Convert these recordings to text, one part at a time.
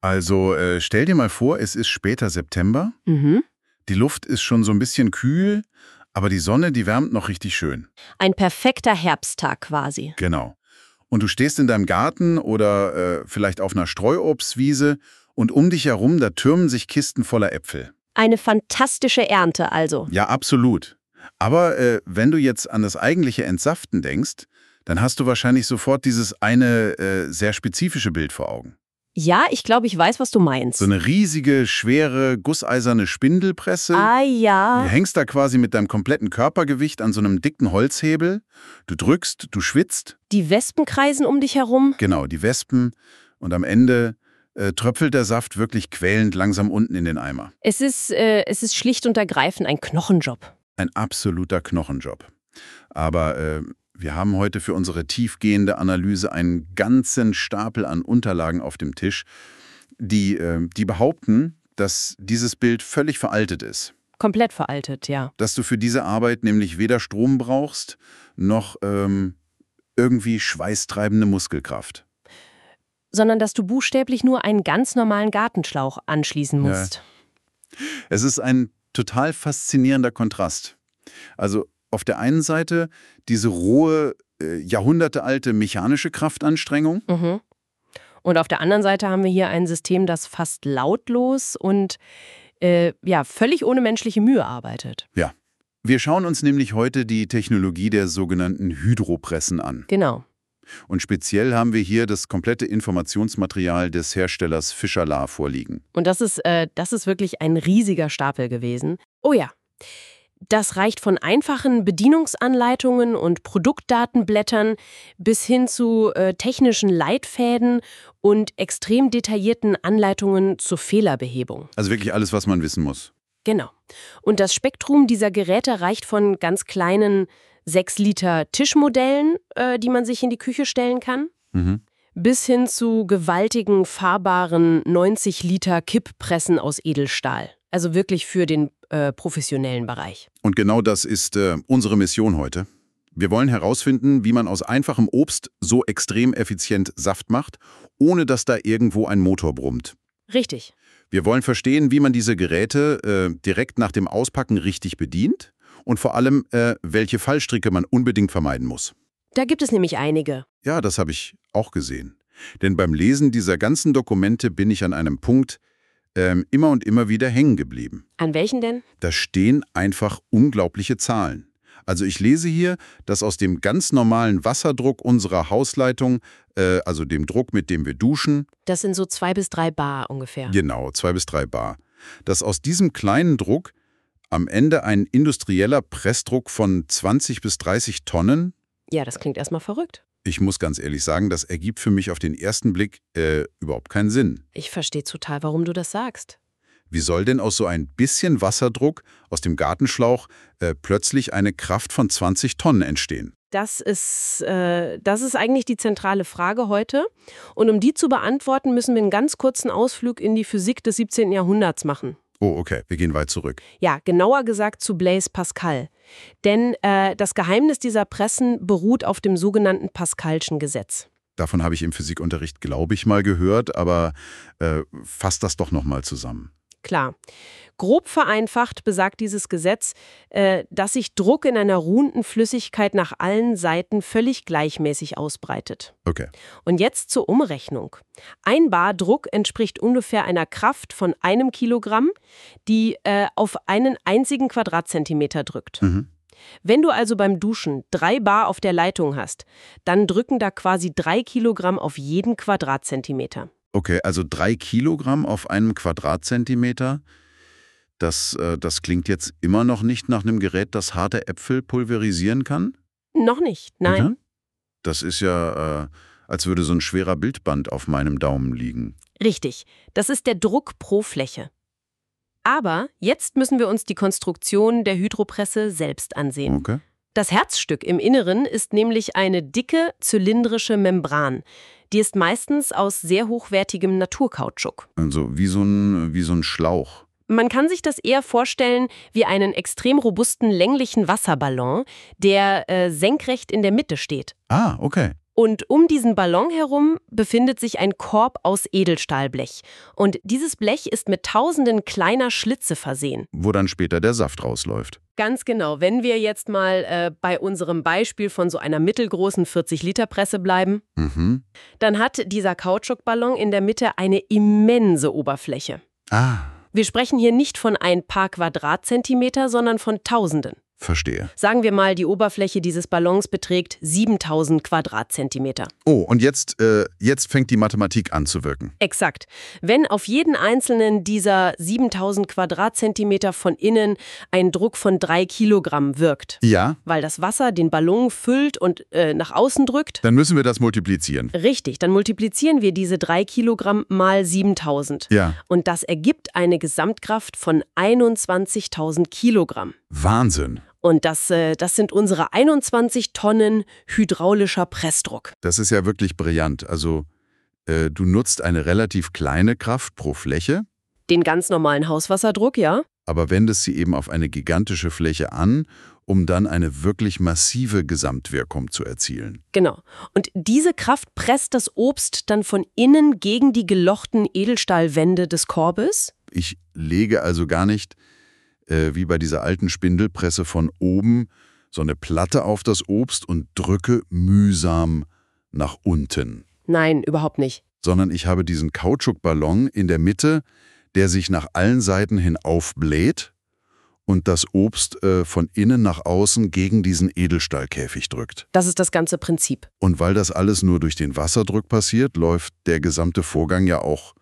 Also stell dir mal vor, es ist später September. Mhm. Die Luft ist schon so ein bisschen kühl, aber die Sonne, die wärmt noch richtig schön. Ein perfekter Herbsttag quasi. Genau. Und du stehst in deinem Garten oder vielleicht auf einer Streuobstwiese und um dich herum, da türmen sich Kisten voller Äpfel. Eine fantastische Ernte also. Ja, absolut. Aber wenn du jetzt an das eigentliche Entsaften denkst, dann hast du wahrscheinlich sofort dieses eine sehr spezifische Bild vor Augen. Ja, ich glaube, ich weiß, was du meinst. So eine riesige, schwere, gusseiserne Spindelpresse. Ah ja. Du hängst da quasi mit deinem kompletten Körpergewicht an so einem dicken Holzhebel. Du drückst, du schwitzt. Die Wespen kreisen um dich herum. Genau, die Wespen. Und am Ende tröpfelt der Saft wirklich quälend langsam unten in den Eimer. Es ist schlicht und ergreifend ein Knochenjob. Ein absoluter Knochenjob. Aber wir haben heute für unsere tiefgehende Analyse einen ganzen Stapel an Unterlagen auf dem Tisch, die behaupten, dass dieses Bild völlig veraltet ist. Komplett veraltet, ja. Dass du für diese Arbeit nämlich weder Strom brauchst, noch irgendwie schweißtreibende Muskelkraft. Sondern dass du buchstäblich nur einen ganz normalen Gartenschlauch anschließen musst. Ja. Es ist ein total faszinierender Kontrast. Also auf der einen Seite diese rohe, jahrhundertealte mechanische Kraftanstrengung. Mhm. Und auf der anderen Seite haben wir hier ein System, das fast lautlos und völlig ohne menschliche Mühe arbeitet. Ja. Wir schauen uns nämlich heute die Technologie der sogenannten Hydropressen an. Genau. Und speziell haben wir hier das komplette Informationsmaterial des Herstellers Fischer-La vorliegen. Und das ist wirklich ein riesiger Stapel gewesen. Oh ja. Das reicht von einfachen Bedienungsanleitungen und Produktdatenblättern bis hin zu technischen Leitfäden und extrem detaillierten Anleitungen zur Fehlerbehebung. Also wirklich alles, was man wissen muss. Genau. Und das Spektrum dieser Geräte reicht von ganz kleinen 6-Liter Tischmodellen, die man sich in die Küche stellen kann, bis hin zu gewaltigen, fahrbaren 90-Liter Kipppressen aus Edelstahl. Also wirklich für den professionellen Bereich. Und genau das ist unsere Mission heute. Wir wollen herausfinden, wie man aus einfachem Obst so extrem effizient Saft macht, ohne dass da irgendwo ein Motor brummt. Richtig. Wir wollen verstehen, wie man diese Geräte direkt nach dem Auspacken richtig bedient und vor allem, welche Fallstricke man unbedingt vermeiden muss. Da gibt es nämlich einige. Ja, das habe ich auch gesehen. Denn beim Lesen dieser ganzen Dokumente bin ich an einem Punkt immer und immer wieder hängen geblieben. An welchen denn? Da stehen einfach unglaubliche Zahlen. Also ich lese hier, dass aus dem ganz normalen Wasserdruck unserer Hausleitung, also dem Druck, mit dem wir duschen, Das sind so 2 bis 3 Bar ungefähr. genau, 2 bis 3 Bar, dass aus diesem kleinen Druck am Ende ein industrieller Pressdruck von 20 bis 30 Tonnen, Ja, das klingt erstmal verrückt. ich muss ganz ehrlich sagen, das ergibt für mich auf den ersten Blick überhaupt keinen Sinn. Ich verstehe total, warum du das sagst. Wie soll denn aus so ein bisschen Wasserdruck aus dem Gartenschlauch plötzlich eine Kraft von 20 Tonnen entstehen? Das ist eigentlich die zentrale Frage heute. Und um die zu beantworten, müssen wir einen ganz kurzen Ausflug in die Physik des 17. Jahrhunderts machen. Oh, okay, wir gehen weit zurück. Ja, genauer gesagt zu Blaise Pascal. Denn das Geheimnis dieser Pressen beruht auf dem sogenannten Pascalschen Gesetz. Davon habe ich im Physikunterricht, glaube ich, mal gehört, aber fasst das doch noch mal zusammen. Klar. Grob vereinfacht besagt dieses Gesetz, dass sich Druck in einer ruhenden Flüssigkeit nach allen Seiten völlig gleichmäßig ausbreitet. Okay. Und jetzt zur Umrechnung. 1 Bar Druck entspricht ungefähr einer Kraft von 1 Kilogramm, die auf einen einzigen Quadratzentimeter drückt. Wenn du also beim Duschen 3 Bar auf der Leitung hast, dann drücken da quasi 3 Kilogramm auf jeden Quadratzentimeter. Okay, also 3 Kilogramm auf einem Quadratzentimeter, das klingt jetzt immer noch nicht nach einem Gerät, das harte Äpfel pulverisieren kann? Noch nicht, nein. Mhm. Das ist ja, als würde so ein schwerer Bildband auf meinem Daumen liegen. Richtig, das ist der Druck pro Fläche. Aber jetzt müssen wir uns die Konstruktion der Hydropresse selbst ansehen. Okay. Das Herzstück im Inneren ist nämlich eine dicke, zylindrische Membran. Die ist meistens aus sehr hochwertigem Naturkautschuk. Also wie so ein Schlauch. Man kann sich das eher vorstellen wie einen extrem robusten, länglichen Wasserballon, der senkrecht in der Mitte steht. Ah, okay. Und um diesen Ballon herum befindet sich ein Korb aus Edelstahlblech. Und dieses Blech ist mit tausenden kleiner Schlitze versehen. Wo dann später der Saft rausläuft. Ganz genau. Wenn wir jetzt mal bei unserem Beispiel von so einer mittelgroßen 40-Liter-Presse bleiben, dann hat dieser Kautschukballon in der Mitte eine immense Oberfläche. Wir sprechen hier nicht von ein paar Quadratzentimeter, sondern von Tausenden. Verstehe. Sagen wir mal, die Oberfläche dieses Ballons beträgt 7000 Quadratzentimeter. Oh, und jetzt fängt die Mathematik an zu wirken. Exakt. Wenn auf jeden einzelnen dieser 7000 Quadratzentimeter von innen ein Druck von 3 Kilogramm wirkt, Ja, weil das Wasser den Ballon füllt und nach außen drückt, dann müssen wir das multiplizieren. richtig, dann multiplizieren wir diese 3 Kilogramm mal 7000. Ja. Und das ergibt eine Gesamtkraft von 21.000 Kilogramm. Wahnsinn. Und das sind unsere 21 Tonnen hydraulischer Pressdruck. Das ist ja wirklich brillant. Also, du nutzt eine relativ kleine Kraft pro Fläche, Den ganz normalen Hauswasserdruck, ja? aber wendest sie eben auf eine gigantische Fläche an, um dann eine wirklich massive Gesamtwirkung zu erzielen. Genau. Und diese Kraft presst das Obst dann von innen gegen die gelochten Edelstahlwände des Korbes. Ich lege also gar nicht, wie bei dieser alten Spindelpresse, von oben so eine Platte auf das Obst und drücke mühsam nach unten. Nein, überhaupt nicht. Sondern ich habe diesen Kautschukballon in der Mitte, der sich nach allen Seiten hin aufbläht und das Obst von innen nach außen gegen diesen Edelstahlkäfig drückt. Das ist das ganze Prinzip. Und weil das alles nur durch den Wasserdruck passiert, läuft der gesamte Vorgang ja auch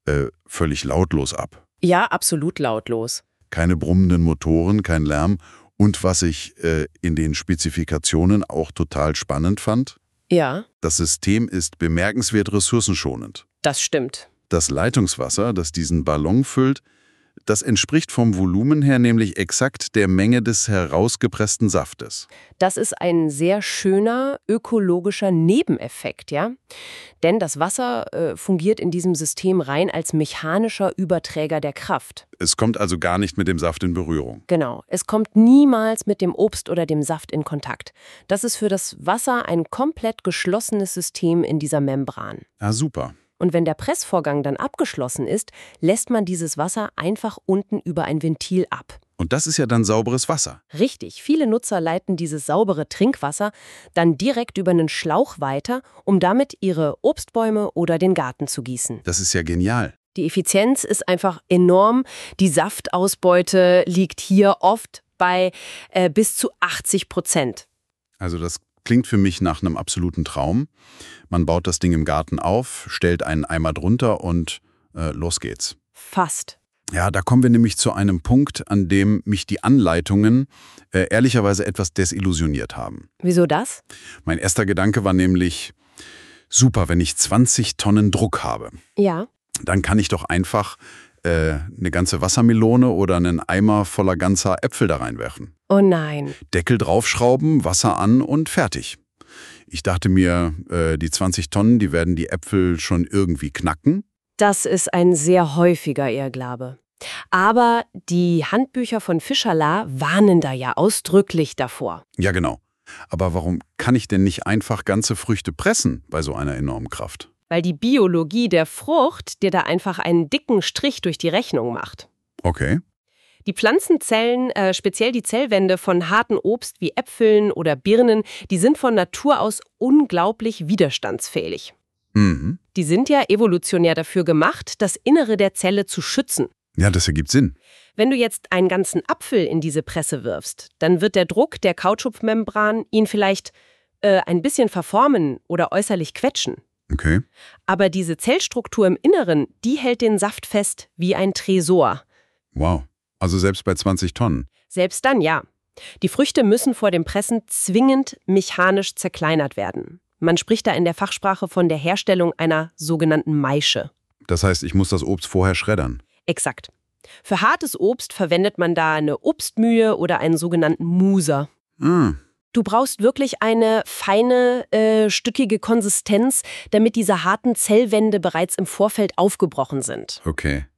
völlig lautlos ab. Ja, absolut lautlos. Keine brummenden Motoren, kein Lärm. Und was ich in den Spezifikationen auch total spannend fand, Ja, das System ist bemerkenswert ressourcenschonend. das stimmt. Das Leitungswasser, das diesen Ballon füllt, das entspricht vom Volumen her nämlich exakt der Menge des herausgepressten Saftes. Das ist ein sehr schöner ökologischer Nebeneffekt, ja? Denn das Wasser fungiert in diesem System rein als mechanischer Überträger der Kraft. Es kommt also gar nicht mit dem Saft in Berührung. Genau, es kommt niemals mit dem Obst oder dem Saft in Kontakt. Das ist für das Wasser ein komplett geschlossenes System in dieser Membran. Ah, super. Und wenn der Pressvorgang dann abgeschlossen ist, lässt man dieses Wasser einfach unten über ein Ventil ab. Und das ist ja dann sauberes Wasser. Richtig, viele Nutzer leiten dieses saubere Trinkwasser dann direkt über einen Schlauch weiter, um damit ihre Obstbäume oder den Garten zu gießen. Das ist ja genial. Die Effizienz ist einfach enorm. Die Saftausbeute liegt hier oft bei bis zu 80%. Also das klingt für mich nach einem absoluten Traum. Man baut das Ding im Garten auf, stellt einen Eimer drunter und los geht's. Fast. Ja, da kommen wir nämlich zu einem Punkt, an dem mich die Anleitungen ehrlicherweise etwas desillusionioniert haben. Wieso das? Mein erster Gedanke war nämlich, super, wenn ich 20 Tonnen Druck habe, Ja. dann kann ich doch einfach eine ganze Wassermelone oder einen Eimer voller ganzer Äpfel da reinwerfen. Oh nein. Deckel draufschrauben, Wasser an und fertig. Ich dachte mir, die 20 Tonnen, die werden die Äpfel schon irgendwie knacken. Das ist ein sehr häufiger Irrglaube. Aber die Handbücher von Fischerla warnen da ja ausdrücklich davor. Ja, genau. Aber warum kann ich denn nicht einfach ganze Früchte pressen bei so einer enormen Kraft? Weil die Biologie der Frucht dir da einfach einen dicken Strich durch die Rechnung macht. Okay. Die Pflanzenzellen, speziell die Zellwände von harten Obst wie Äpfeln oder Birnen, die sind von Natur aus unglaublich widerstandsfähig. Mhm. Die sind ja evolutionär dafür gemacht, das Innere der Zelle zu schützen. Ja, das ergibt Sinn. Wenn du jetzt einen ganzen Apfel in diese Presse wirfst, dann wird der Druck der Kautschukmembran ihn vielleicht ein bisschen verformen oder äußerlich quetschen. Okay. Aber diese Zellstruktur im Inneren, die hält den Saft fest wie ein Tresor. Wow. Also selbst bei 20 Tonnen. Selbst dann, ja. Die Früchte müssen vor dem Pressen zwingend mechanisch zerkleinert werden. Man spricht da in der Fachsprache von der Herstellung einer sogenannten Maische. Das heißt, ich muss das Obst vorher schreddern. Exakt. Für hartes Obst verwendet man da eine Obstmühle oder einen sogenannten Muser. Ah. Du brauchst wirklich eine feine, stückige Konsistenz, damit diese harten Zellwände bereits im Vorfeld aufgebrochen sind. Okay.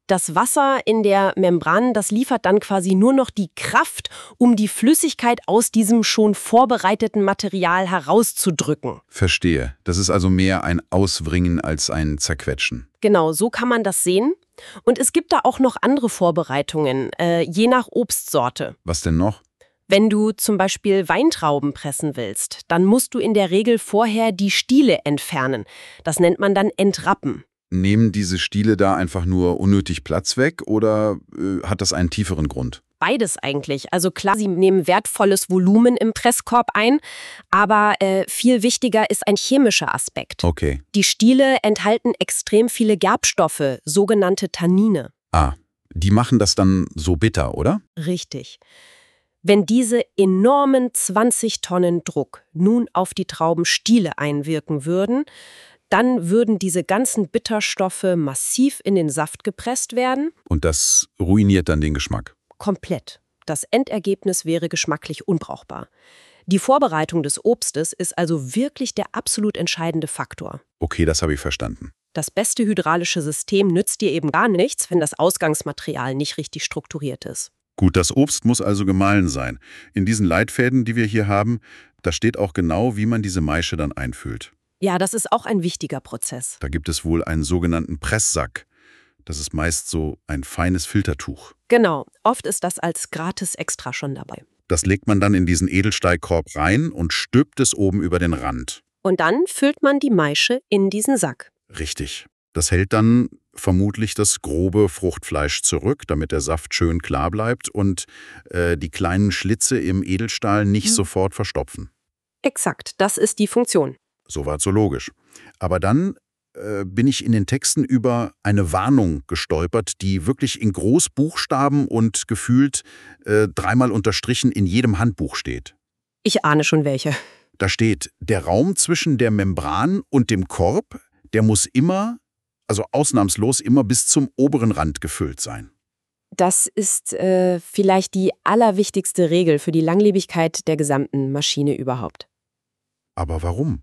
Das Wasser in der Membran, das liefert dann quasi nur noch die Kraft, um die Flüssigkeit aus diesem schon vorbereiteten Material herauszudrücken. Verstehe. Das ist also mehr ein Auswringen als ein Zerquetschen. Genau, so kann man das sehen. Und es gibt da auch noch andere Vorbereitungen, je nach Obstsorte. Was denn noch? Wenn du zum Beispiel Weintrauben pressen willst, dann musst du in der Regel vorher die Stiele entfernen. Das nennt man dann Entrappen. Nehmen diese Stiele da einfach nur unnötig Platz weg oder hat das einen tieferen Grund? Beides eigentlich. Also klar, sie nehmen wertvolles Volumen im Presskorb ein, aber viel wichtiger ist ein chemischer Aspekt. Okay. Die Stiele enthalten extrem viele Gerbstoffe, sogenannte Tannine. Ah, die machen das dann so bitter, oder? Richtig. Wenn diese enormen 20 Tonnen Druck nun auf die Traubenstiele einwirken würden, dann würden diese ganzen Bitterstoffe massiv in den Saft gepresst werden. Und das ruiniert dann den Geschmack. Komplett. Das Endergebnis wäre geschmacklich unbrauchbar. Die Vorbereitung des Obstes ist also wirklich der absolut entscheidende Faktor. Okay, das habe ich verstanden. Das beste hydraulische System nützt dir eben gar nichts, wenn das Ausgangsmaterial nicht richtig strukturiert ist. Gut, das Obst muss also gemahlen sein. In diesen Leitfäden, die wir hier haben, da steht auch genau, wie man diese Maische dann einfüllt. Ja, das ist auch ein wichtiger Prozess. Da gibt es wohl einen sogenannten Presssack. Das ist meist so ein feines Filtertuch. Genau, oft ist das als gratis Extra schon dabei. Das legt man dann in diesen Edelstahlkorb rein und stülpt es oben über den Rand. Und dann füllt man die Maische in diesen Sack. Richtig. Das hält dann vermutlich das grobe Fruchtfleisch zurück, damit der Saft schön klar bleibt und die kleinen Schlitze im Edelstahl nicht sofort verstopfen. Exakt, das ist die Funktion. Soweit so logisch. Aber dann bin ich in den Texten über eine Warnung gestolpert, die wirklich in Großbuchstaben und gefühlt 3-mal unterstrichen in jedem Handbuch steht. Ich ahne schon welche. Da steht, der Raum zwischen der Membran und dem Korb, der muss immer, also ausnahmslos immer bis zum oberen Rand gefüllt sein. Das ist vielleicht die allerwichtigste Regel für die Langlebigkeit der gesamten Maschine überhaupt. Aber warum?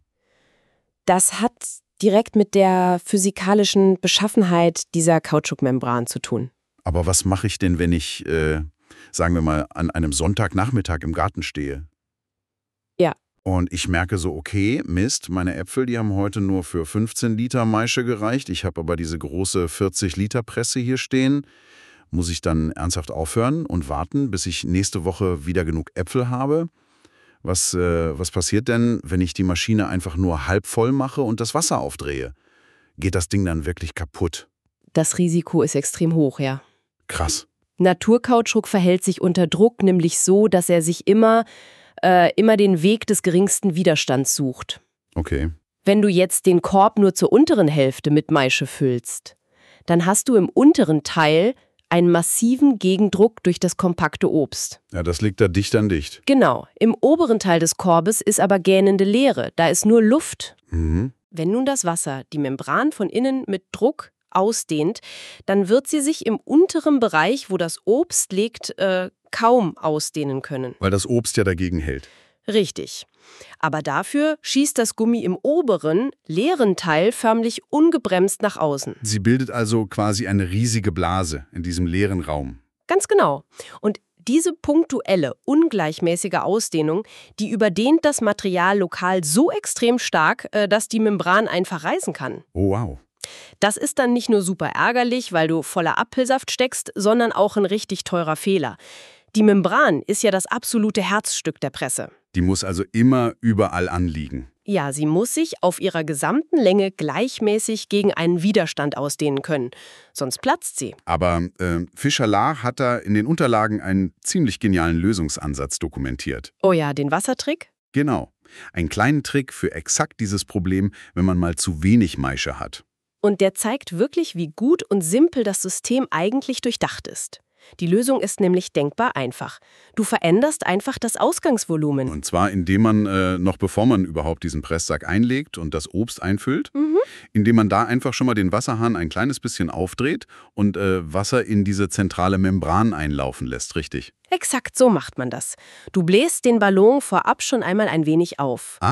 Das hat direkt mit der physikalischen Beschaffenheit dieser Kautschukmembran zu tun. Aber was mache ich denn, wenn ich, sagen wir mal, an einem Sonntagnachmittag im Garten stehe? Ja. Und ich merke so, okay, Mist, meine Äpfel, die haben heute nur für 15 Liter Maische gereicht. Ich habe aber diese große 40-Liter-Presse hier stehen. Muss ich dann ernsthaft aufhören und warten, bis ich nächste Woche wieder genug Äpfel habe? Was passiert denn, wenn ich die Maschine einfach nur halb voll mache und das Wasser aufdrehe? Geht das Ding dann wirklich kaputt? Das Risiko ist extrem hoch, ja. Krass. Naturkautschuk verhält sich unter Druck nämlich so, dass er sich immer den Weg des geringsten Widerstands sucht. Okay. Wenn du jetzt den Korb nur zur unteren Hälfte mit Maische füllst, dann hast du im unteren Teil einen massiven Gegendruck durch das kompakte Obst. Ja, das liegt da dicht an dicht. Genau. Im oberen Teil des Korbes ist aber gähnende Leere. Da ist nur Luft. Mhm. Wenn nun das Wasser die Membran von innen mit Druck ausdehnt, dann wird sie sich im unteren Bereich, wo das Obst liegt, kaum ausdehnen können. Weil das Obst ja dagegen hält. Richtig. Aber dafür schießt das Gummi im oberen, leeren Teil förmlich ungebremst nach außen. Sie bildet also quasi eine riesige Blase in diesem leeren Raum. Ganz genau. Und diese punktuelle, ungleichmäßige Ausdehnung, die überdehnt das Material lokal so extrem stark, dass die Membran einfach reißen kann. Oh, wow. Das ist dann nicht nur super ärgerlich, weil du voller Apfelsaft steckst, sondern auch ein richtig teurer Fehler. Die Membran ist ja das absolute Herzstück der Presse. Die muss also immer überall anliegen. Ja, sie muss sich auf ihrer gesamten Länge gleichmäßig gegen einen Widerstand ausdehnen können. Sonst platzt sie. Aber Fischer-Lahr hat da in den Unterlagen einen ziemlich genialen Lösungsansatz dokumentiert. Oh ja, den Wassertrick? Genau. Einen kleinen Trick für exakt dieses Problem, wenn man mal zu wenig Maische hat. Und der zeigt wirklich, wie gut und simpel das System eigentlich durchdacht ist. Die Lösung ist nämlich denkbar einfach. Du veränderst einfach das Ausgangsvolumen. Und zwar, indem man, noch bevor man überhaupt diesen Presssack einlegt und das Obst einfüllt, indem man da einfach schon mal den Wasserhahn ein kleines bisschen aufdreht und Wasser in diese zentrale Membran einlaufen lässt, richtig? Exakt so macht man das. Du bläst den Ballon vorab schon einmal ein wenig auf. Ah.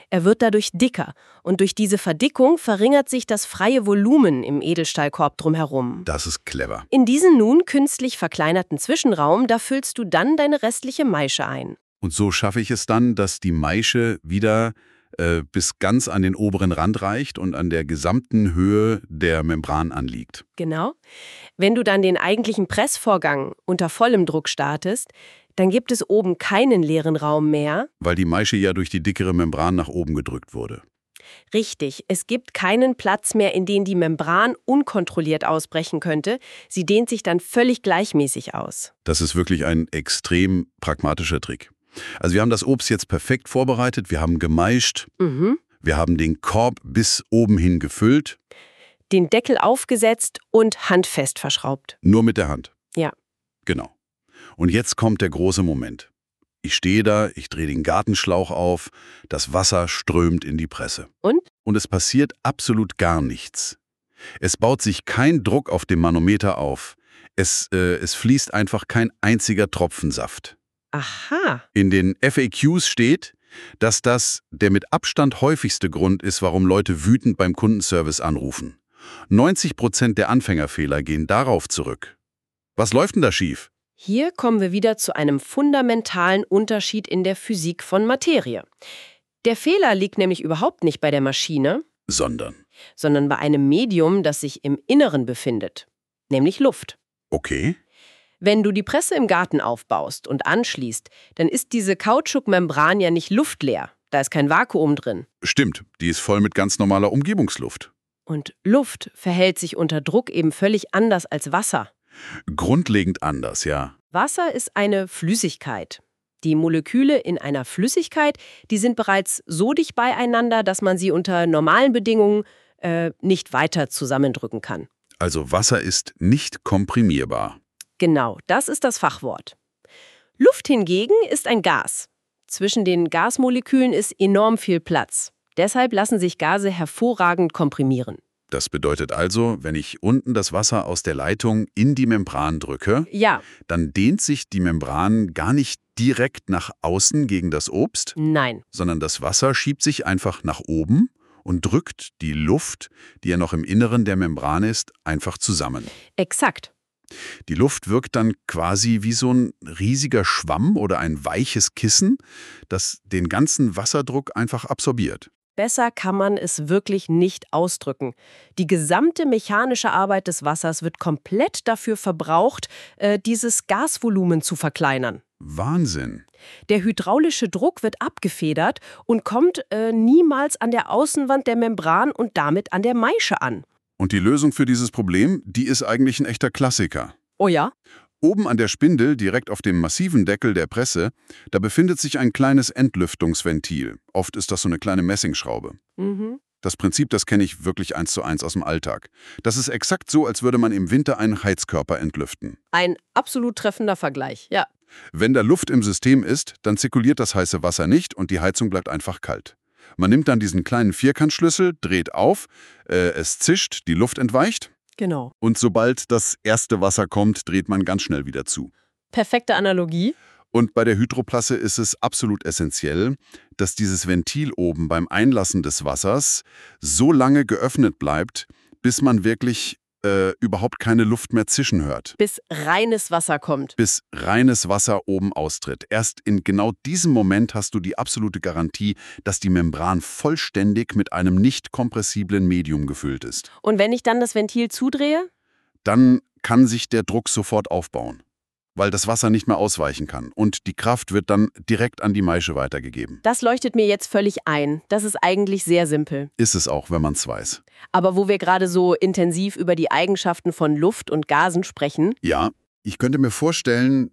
Er wird dadurch dicker und durch diese Verdickung verringert sich das freie Volumen im Edelstahlkorb drumherum. Das ist clever. In diesen nun künstlich verkleinerten Zwischenraum, da füllst du dann deine restliche Maische ein. Und so schaffe ich es dann, dass die Maische wieder bis ganz an den oberen Rand reicht und an der gesamten Höhe der Membran anliegt. Genau. Wenn du dann den eigentlichen Pressvorgang unter vollem Druck startest, dann gibt es oben keinen leeren Raum mehr. Weil die Maische ja durch die dickere Membran nach oben gedrückt wurde. Richtig, es gibt keinen Platz mehr, in den die Membran unkontrolliert ausbrechen könnte. Sie dehnt sich dann völlig gleichmäßig aus. Das ist wirklich ein extrem pragmatischer Trick. Also wir haben das Obst jetzt perfekt vorbereitet, wir haben gemeischt, wir haben den Korb bis oben hin gefüllt. Den Deckel aufgesetzt und handfest verschraubt. Nur mit der Hand. Ja. Genau. Und jetzt kommt der große Moment. Ich stehe da, ich drehe den Gartenschlauch auf, das Wasser strömt in die Presse. Und? Und es passiert absolut gar nichts. Es baut sich kein Druck auf dem Manometer auf. Es fließt einfach kein einziger Tropfen Saft. Aha. In den FAQs steht, dass das der mit Abstand häufigste Grund ist, warum Leute wütend beim Kundenservice anrufen. 90% der Anfängerfehler gehen darauf zurück. Was läuft denn da schief? Hier kommen wir wieder zu einem fundamentalen Unterschied in der Physik von Materie. Der Fehler liegt nämlich überhaupt nicht bei der Maschine, sondern bei einem Medium, das sich im Inneren befindet, nämlich Luft. Okay. Wenn du die Presse im Garten aufbaust und anschließt, dann ist diese Kautschukmembran ja nicht luftleer. Da ist kein Vakuum drin. Stimmt, die ist voll mit ganz normaler Umgebungsluft. Und Luft verhält sich unter Druck eben völlig anders als Wasser. Grundlegend anders, ja. Wasser ist eine Flüssigkeit. Die Moleküle in einer Flüssigkeit, die sind bereits so dicht beieinander, dass man sie unter normalen Bedingungen nicht weiter zusammendrücken kann. Also Wasser ist nicht komprimierbar. Genau, das ist das Fachwort. Luft hingegen ist ein Gas. Zwischen den Gasmolekülen ist enorm viel Platz. Deshalb lassen sich Gase hervorragend komprimieren. Das bedeutet also, wenn ich unten das Wasser aus der Leitung in die Membran drücke, ja, dann dehnt sich die Membran gar nicht direkt nach außen gegen das Obst, nein, sondern das Wasser schiebt sich einfach nach oben und drückt die Luft, die ja noch im Inneren der Membran ist, einfach zusammen. Exakt. Die Luft wirkt dann quasi wie so ein riesiger Schwamm oder ein weiches Kissen, das den ganzen Wasserdruck einfach absorbiert. Besser kann man es wirklich nicht ausdrücken. Die gesamte mechanische Arbeit des Wassers wird komplett dafür verbraucht, dieses Gasvolumen zu verkleinern. Wahnsinn. Der hydraulische Druck wird abgefedert und kommt niemals an der Außenwand der Membran und damit an der Maische an. Und die Lösung für dieses Problem, die ist eigentlich ein echter Klassiker. Oh ja? Oben an der Spindel, direkt auf dem massiven Deckel der Presse, da befindet sich ein kleines Entlüftungsventil. Oft ist das so eine kleine Messingschraube. Das Prinzip, das kenne ich wirklich 1:1 aus dem Alltag. Das ist exakt so, als würde man im Winter einen Heizkörper entlüften. Ein absolut treffender Vergleich, ja. Wenn da Luft im System ist, dann zirkuliert das heiße Wasser nicht und die Heizung bleibt einfach kalt. Man nimmt dann diesen kleinen Vierkantschlüssel, dreht auf, es zischt, die Luft entweicht. Genau. Und sobald das erste Wasser kommt, dreht man ganz schnell wieder zu. Perfekte Analogie. Und bei der Hydroplasse ist es absolut essentiell, dass dieses Ventil oben beim Einlassen des Wassers so lange geöffnet bleibt, bis man wirklich überhaupt keine Luft mehr zischen hört. Bis reines Wasser kommt. Bis reines Wasser oben austritt. Erst in genau diesem Moment hast du die absolute Garantie, dass die Membran vollständig mit einem nicht kompressiblen Medium gefüllt ist. Und wenn ich dann das Ventil zudrehe? Dann kann sich der Druck sofort aufbauen, weil das Wasser nicht mehr ausweichen kann. Und die Kraft wird dann direkt an die Maische weitergegeben. Das leuchtet mir jetzt völlig ein. Das ist eigentlich sehr simpel. Ist es auch, wenn man es weiß. Aber wo wir gerade so intensiv über die Eigenschaften von Luft und Gasen sprechen. Ja, ich könnte mir vorstellen,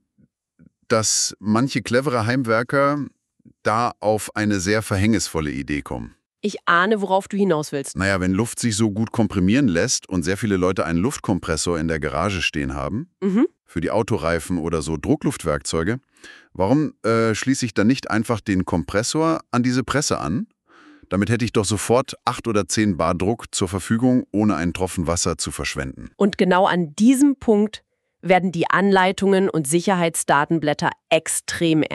dass manche clevere Heimwerker da auf eine sehr verhängnisvolle Idee kommen. Ich ahne, worauf du hinaus willst. Naja, wenn Luft sich so gut komprimieren lässt und sehr viele Leute einen Luftkompressor in der Garage stehen haben, für die Autoreifen oder so Druckluftwerkzeuge, warum schließe ich dann nicht einfach den Kompressor an diese Presse an? Damit hätte ich doch sofort 8 oder 10 Bar Druck zur Verfügung, ohne einen Tropfen Wasser zu verschwenden. Und genau an diesem Punkt werden die Anleitungen und Sicherheitsdatenblätter extrem ernst.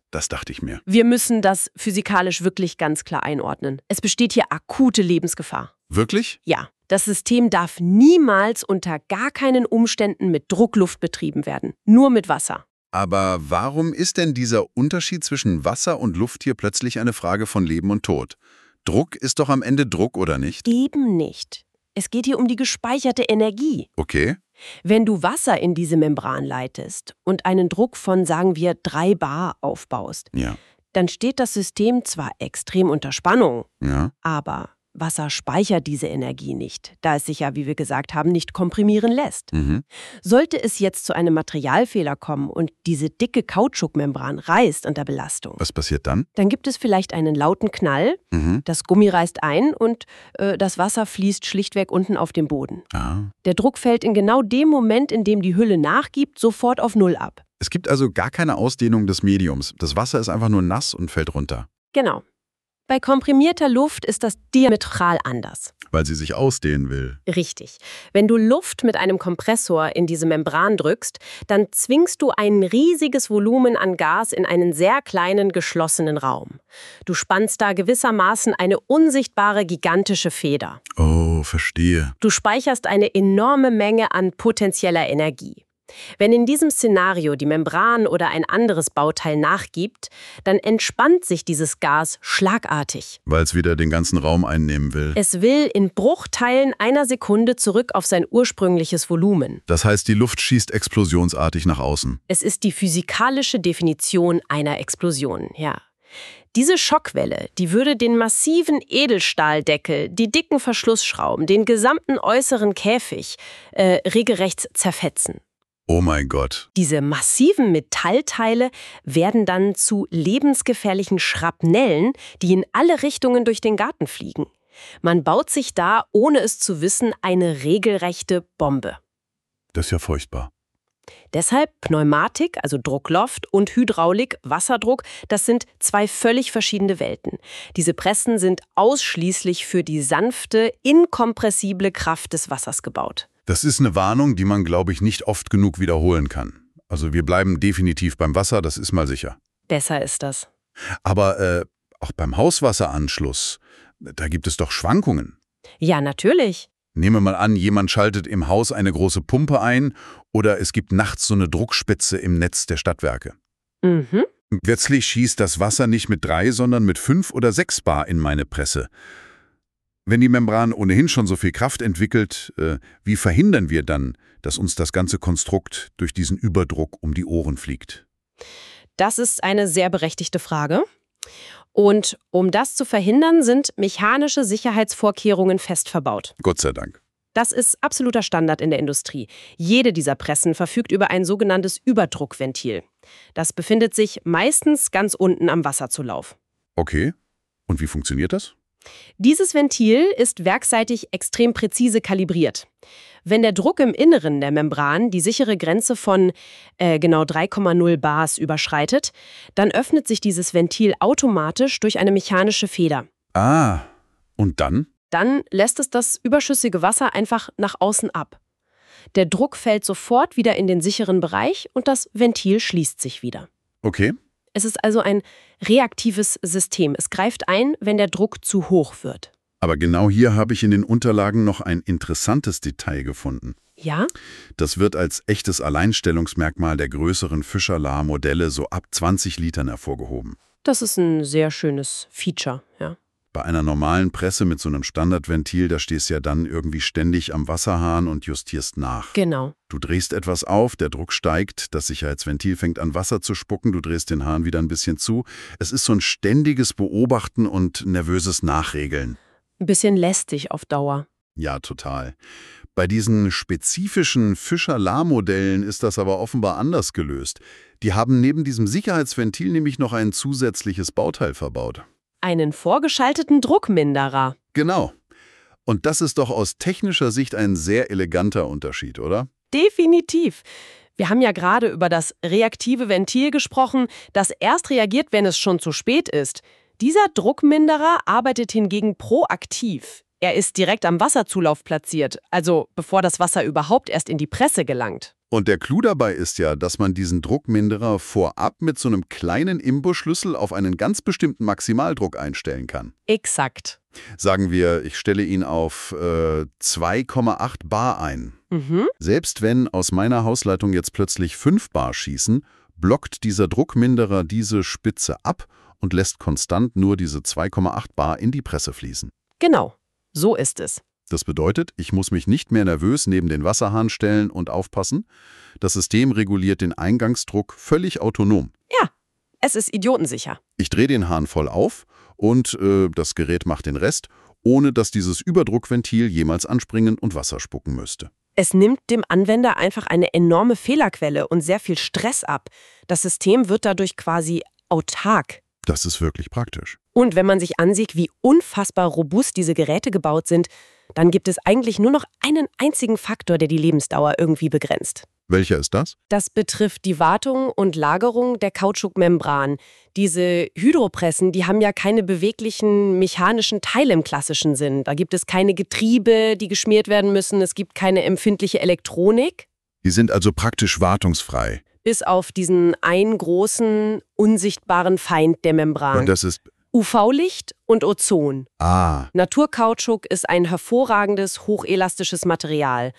Das dachte ich mir. Wir müssen das physikalisch wirklich ganz klar einordnen. Es besteht hier akute Lebensgefahr. Wirklich? Ja, das System darf niemals unter gar keinen Umständen mit Druckluft betrieben werden. Nur mit Wasser. Aber warum ist denn dieser Unterschied zwischen Wasser und Luft hier plötzlich eine Frage von Leben und Tod? Druck ist doch am Ende Druck, oder nicht? Eben nicht. Es geht hier um die gespeicherte Energie. Okay. Wenn du Wasser in diese Membran leitest und einen Druck von, sagen wir, 3 bar aufbaust, Ja. dann steht das System zwar extrem unter Spannung, Ja. aber Wasser speichert diese Energie nicht, da es sich ja, wie wir gesagt haben, nicht komprimieren lässt. Mhm. Sollte es jetzt zu einem Materialfehler kommen und diese dicke Kautschukmembran reißt unter Belastung, Was passiert dann? dann gibt es vielleicht einen lauten Knall, Mhm. das Gummi reißt ein und das Wasser fließt schlichtweg unten auf den Boden. Ah. Der Druck fällt in genau dem Moment, in dem die Hülle nachgibt, sofort auf Null ab. Es gibt also gar keine Ausdehnung des Mediums. Das Wasser ist einfach nur nass und fällt runter. Genau. Bei komprimierter Luft ist das diametral anders. Weil sie sich ausdehnen will. Richtig. Wenn du Luft mit einem Kompressor in diese Membran drückst, dann zwingst du ein riesiges Volumen an Gas in einen sehr kleinen, geschlossenen Raum. Du spannst da gewissermaßen eine unsichtbare, gigantische Feder. Oh, verstehe. Du speicherst eine enorme Menge an potenzieller Energie. Wenn in diesem Szenario die Membran oder ein anderes Bauteil nachgibt, dann entspannt sich dieses Gas schlagartig. Weil es wieder den ganzen Raum einnehmen will. Es will in Bruchteilen einer Sekunde zurück auf sein ursprüngliches Volumen. Das heißt, die Luft schießt explosionsartig nach außen. Es ist die physikalische Definition einer Explosion, ja. Diese Schockwelle, die würde den massiven Edelstahldeckel, die dicken Verschlussschrauben, den gesamten äußeren Käfig regelrecht zerfetzen. Oh mein Gott. Diese massiven Metallteile werden dann zu lebensgefährlichen Schrapnellen, die in alle Richtungen durch den Garten fliegen. Man baut sich da, ohne es zu wissen, eine regelrechte Bombe. Das ist ja furchtbar. Deshalb Pneumatik, also Druckluft, und Hydraulik, Wasserdruck, das sind 2 völlig verschiedene Welten. Diese Pressen sind ausschließlich für die sanfte, inkompressible Kraft des Wassers gebaut. Das ist eine Warnung, die man, glaube ich, nicht oft genug wiederholen kann. Also wir bleiben definitiv beim Wasser, das ist mal sicher. Besser ist das. Aber auch beim Hauswasseranschluss, da gibt es doch Schwankungen. Ja, natürlich. Nehmen wir mal an, jemand schaltet im Haus eine große Pumpe ein oder es gibt nachts so eine Druckspitze im Netz der Stadtwerke. Mhm. Plötzlich schießt das Wasser nicht mit 3, sondern mit 5 oder 6 bar in meine Presse. Wenn die Membran ohnehin schon so viel Kraft entwickelt, wie verhindern wir dann, dass uns das ganze Konstrukt durch diesen Überdruck um die Ohren fliegt? Das ist eine sehr berechtigte Frage. Und um das zu verhindern, sind mechanische Sicherheitsvorkehrungen fest verbaut. Gott sei Dank. Das ist absoluter Standard in der Industrie. Jede dieser Pressen verfügt über ein sogenanntes Überdruckventil. Das befindet sich meistens ganz unten am Wasserzulauf. Okay. Und wie funktioniert das? Dieses Ventil ist werksseitig extrem präzise kalibriert. Wenn der Druck im Inneren der Membran die sichere Grenze von genau 3,0 Bars überschreitet, dann öffnet sich dieses Ventil automatisch durch eine mechanische Feder. Ah, und dann? Dann lässt es das überschüssige Wasser einfach nach außen ab. Der Druck fällt sofort wieder in den sicheren Bereich und das Ventil schließt sich wieder. Okay. Es ist also ein reaktives System. Es greift ein, wenn der Druck zu hoch wird. Aber genau hier habe ich in den Unterlagen noch ein interessantes Detail gefunden. Ja? Das wird als echtes Alleinstellungsmerkmal der größeren Fischer-La-Modelle so ab 20 Litern hervorgehoben. Das ist ein sehr schönes Feature, ja. Bei einer normalen Presse mit so einem Standardventil, da stehst du ja dann irgendwie ständig am Wasserhahn und justierst nach. Genau. Du drehst etwas auf, der Druck steigt, das Sicherheitsventil fängt an Wasser zu spucken, du drehst den Hahn wieder ein bisschen zu. Es ist so ein ständiges Beobachten und nervöses Nachregeln. Ein bisschen lästig auf Dauer. Ja, total. Bei diesen spezifischen Fischer-La-Modellen ist das aber offenbar anders gelöst. Die haben neben diesem Sicherheitsventil nämlich noch ein zusätzliches Bauteil verbaut. Einen vorgeschalteten Druckminderer. Genau. Und das ist doch aus technischer Sicht ein sehr eleganter Unterschied, oder? Definitiv. Wir haben ja gerade über das reaktive Ventil gesprochen, das erst reagiert, wenn es schon zu spät ist. Dieser Druckminderer arbeitet hingegen proaktiv. Er ist direkt am Wasserzulauf platziert, also bevor das Wasser überhaupt erst in die Presse gelangt. Und der Clou dabei ist ja, dass man diesen Druckminderer vorab mit so einem kleinen Imbusschlüssel auf einen ganz bestimmten Maximaldruck einstellen kann. Exakt. Sagen wir, ich stelle ihn auf 2,8 bar ein. Selbst wenn aus meiner Hausleitung jetzt plötzlich 5 bar schießen, blockt dieser Druckminderer diese Spitze ab und lässt konstant nur diese 2,8 bar in die Presse fließen. Genau, so ist es. Das bedeutet, ich muss mich nicht mehr nervös neben den Wasserhahn stellen und aufpassen. Das System reguliert den Eingangsdruck völlig autonom. Ja, es ist idiotensicher. Ich drehe den Hahn voll auf und das Gerät macht den Rest, ohne dass dieses Überdruckventil jemals anspringen und Wasser spucken müsste. Es nimmt dem Anwender einfach eine enorme Fehlerquelle und sehr viel Stress ab. Das System wird dadurch quasi autark. Das ist wirklich praktisch. Und wenn man sich ansieht, wie unfassbar robust diese Geräte gebaut sind, dann gibt es eigentlich nur noch einen einzigen Faktor, der die Lebensdauer irgendwie begrenzt. Welcher ist das? Das betrifft die Wartung und Lagerung der Kautschukmembran. Diese Hydropressen, die haben ja keine beweglichen mechanischen Teile im klassischen Sinn. Da gibt es keine Getriebe, die geschmiert werden müssen. Es gibt keine empfindliche Elektronik. Die sind also praktisch wartungsfrei. Bis auf diesen einen großen, unsichtbaren Feind der Membran. Und das ist... UV-Licht und Ozon. Naturkautschuk ist ein hervorragendes, hochelastisches Material.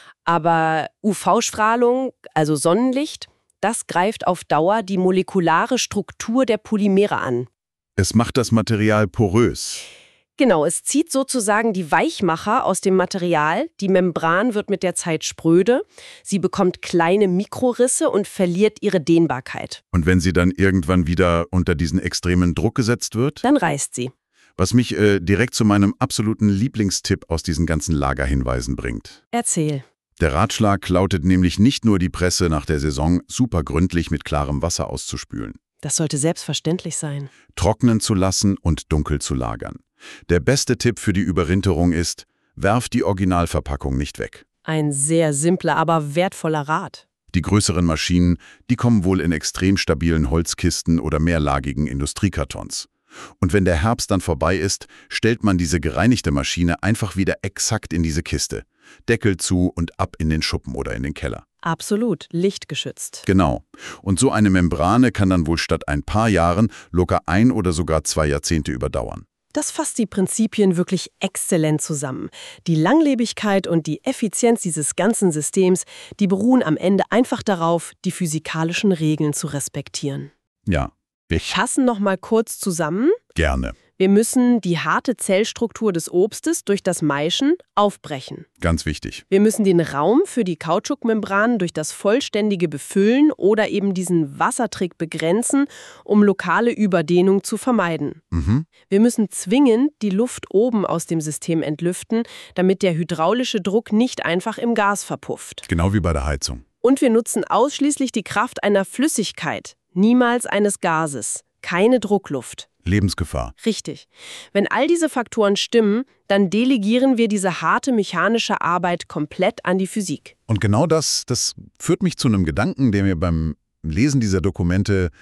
Aber UV-Strahlung, also Sonnenlicht, das greift auf Dauer die molekulare Struktur der Polymere an. Es macht das Material porös. Genau, es zieht sozusagen die Weichmacher aus dem Material. Die Membran wird mit der Zeit spröde. Sie bekommt kleine Mikrorisse und verliert ihre Dehnbarkeit. Und wenn sie dann irgendwann wieder unter diesen extremen Druck gesetzt wird? Dann reißt sie. Was mich direkt zu meinem absoluten Lieblingstipp aus diesen ganzen Lagerhinweisen bringt. Erzähl. Der Ratschlag lautet nämlich nicht nur, die Presse nach der Saison super gründlich mit klarem Wasser auszuspülen. Das sollte selbstverständlich sein. Trocknen zu lassen und dunkel zu lagern. Der beste Tipp für die Überwinterung ist, werft die Originalverpackung nicht weg. Ein sehr simpler, aber wertvoller Rat. Die größeren Maschinen, die kommen wohl in extrem stabilen Holzkisten oder mehrlagigen Industriekartons. Und wenn der Herbst dann vorbei ist, stellt man diese gereinigte Maschine einfach wieder exakt in diese Kiste. Deckel zu und ab in den Schuppen oder in den Keller. Absolut, lichtgeschützt. Genau. Und so eine Membrane kann dann wohl statt ein paar Jahren locker 1 oder sogar 2 Jahrzehnte überdauern. Das fasst die Prinzipien wirklich exzellent zusammen. Die Langlebigkeit und die Effizienz dieses ganzen Systems, die beruhen am Ende einfach darauf, die physikalischen Regeln zu respektieren. Ja, Fassen noch mal kurz zusammen. Gerne. Wir müssen die harte Zellstruktur des Obstes durch das Maischen aufbrechen. Ganz wichtig. Wir müssen den Raum für die Kautschukmembran durch das vollständige Befüllen oder eben diesen Wassertrick begrenzen, um lokale Überdehnung zu vermeiden. Wir müssen zwingend die Luft oben aus dem System entlüften, damit der hydraulische Druck nicht einfach im Gas verpufft. Genau wie bei der Heizung. Und wir nutzen ausschließlich die Kraft einer Flüssigkeit, niemals eines Gases. Keine Druckluft. Lebensgefahr. Richtig. Wenn all diese Faktoren stimmen, dann delegieren wir diese harte mechanische Arbeit komplett an die Physik. Und genau das führt mich zu einem Gedanken, der mir beim Lesen dieser Dokumente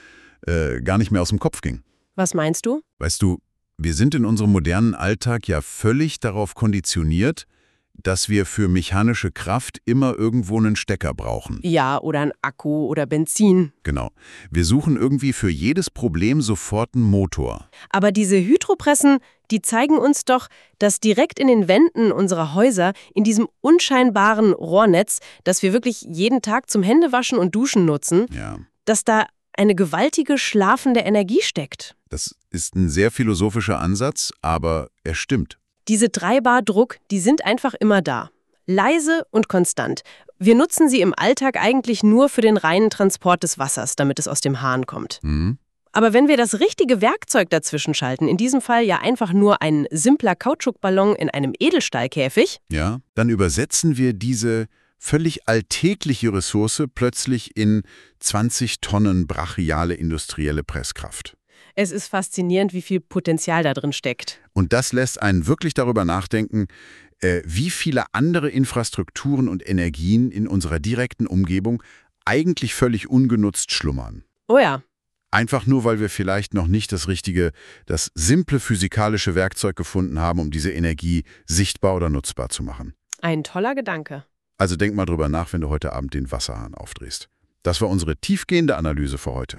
gar nicht mehr aus dem Kopf ging. Was meinst du? Weißt du, wir sind in unserem modernen Alltag ja völlig darauf konditioniert, dass wir für mechanische Kraft immer irgendwo einen Stecker brauchen. Ja, oder ein Akku oder Benzin. Genau. Wir suchen irgendwie für jedes Problem sofort einen Motor. Aber diese Hydropressen, die zeigen uns doch, dass direkt in den Wänden unserer Häuser, in diesem unscheinbaren Rohrnetz, das wir wirklich jeden Tag zum Händewaschen und Duschen nutzen, dass da eine gewaltige schlafende Energie steckt. Das ist ein sehr philosophischer Ansatz, aber er stimmt. Diese 3 Bar Druck, die sind einfach immer da. Leise und konstant. Wir nutzen sie im Alltag eigentlich nur für den reinen Transport des Wassers, damit es aus dem Hahn kommt. Aber wenn wir das richtige Werkzeug dazwischen schalten, in diesem Fall ja einfach nur ein simpler Kautschukballon in einem Edelstahlkäfig, ja, dann übersetzen wir diese völlig alltägliche Ressource plötzlich in 20 Tonnen brachiale industrielle Presskraft. Es ist faszinierend, wie viel Potenzial da drin steckt. Und das lässt einen wirklich darüber nachdenken, wie viele andere Infrastrukturen und Energien in unserer direkten Umgebung eigentlich völlig ungenutzt schlummern. Oh ja, Einfach nur, weil wir vielleicht noch nicht das simple physikalische Werkzeug gefunden haben, um diese Energie sichtbar oder nutzbar zu machen. Ein toller Gedanke. Also denk mal drüber nach, wenn du heute Abend den Wasserhahn aufdrehst. Das war unsere tiefgehende Analyse für heute.